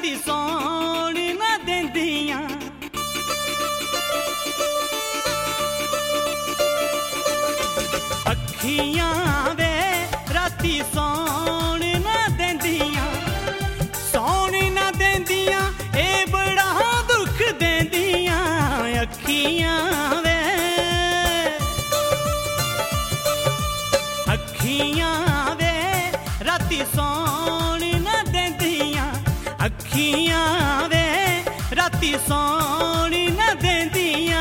राती सौण ना देंदियां। अखियां वे राती सौण ना देंदियां, सौण ना देंदियां, ए बड़ा दुख देंदियां। अखियां वे, अखियां वे राती सौण ना देंदियां, अखियां वे राती सौण ना देंदियां।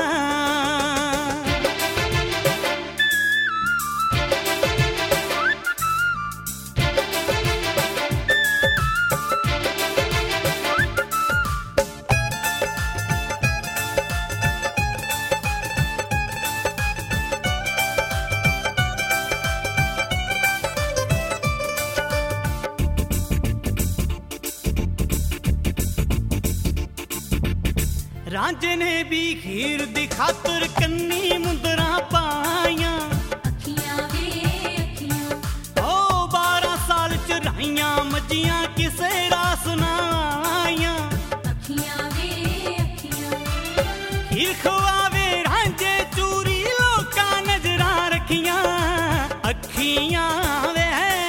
रांझे ने भी हीर दी खातर कन्नी मुंदरा पाया। अखियां वे अखियां, ओ 12 साल चराइयां मजियां किसे रास ना आइयां। अखियां वे अखियां, हीर खवावे रांझे चूरी लोका नजरा रखियां। अखियां वे,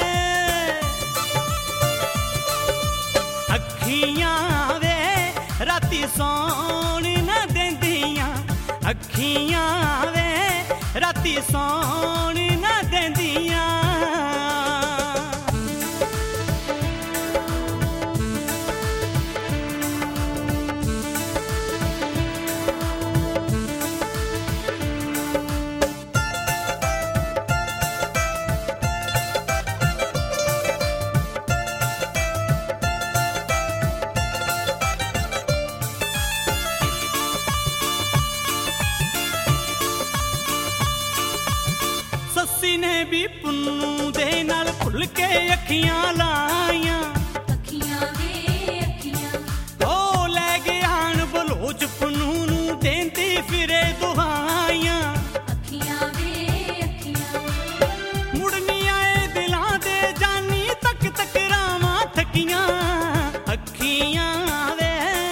अखियां वे राती सौण ना देंदियां, अखियां वे राती सौण ना देंदियां। सस्सी ने भी पुन्नू दे नाल भुल के अखियां लाइयां। अखियां वे अखियां, ओ लै गयान बलोच पुन्नू नू देंदी फिरे दुहाइयां। अखियां वे अखियां, मुड़नी आए दिलां दे जानी तक तक रावां थकियां। अखियां वे,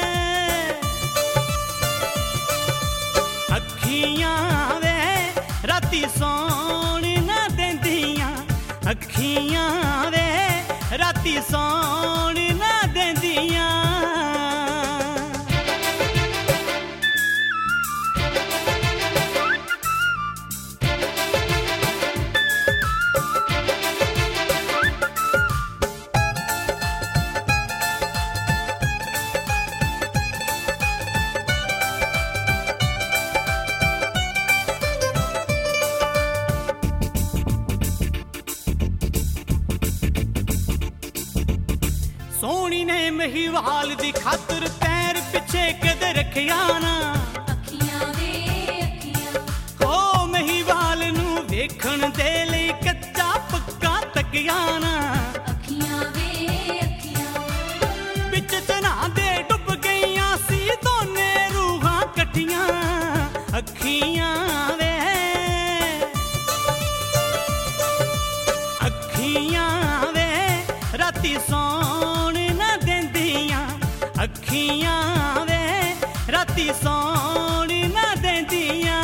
अखियां वे राती सौण ना देंदियां, अखियां वे राती सौण ना देंदियां। सोहनी ने महिवाल दी खातर पैर पिछे कदे रखिया ना। अखियां वे अखियां, ओ महिवाल नू वेखण दे लई कच्चा पक्का तकिया ना। अखियां वे अखियां, बिच चना दे डुब गईयां सी दोने रूहां कठियां। अखियां वे, अखियां वे राती सौण ना देंदियां, अखियां वे राती सौण ना देंदियां।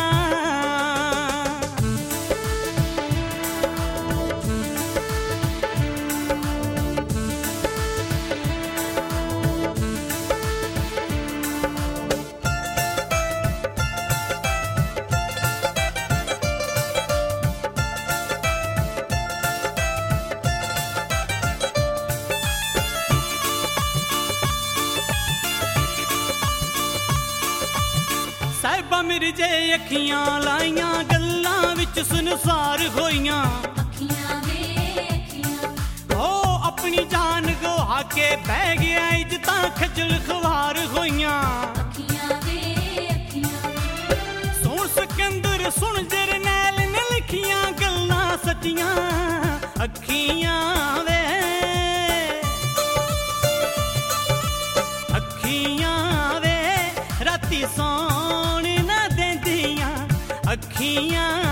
साहिबा मिर्जे अखियां लाइयां गल्लां विच सुनसार होइयां। अखियां वे अखियां, ओ अपनी जान गवा के बह गया इज्जतां खजल खवार होइयां। अखियां वे अखियां, सुन सिकंदर सुन जरनैल ने लिखियां गल्लां सच्चियां। अखियां वे, अखियां वे राती सौण ना देंदियां, अखियां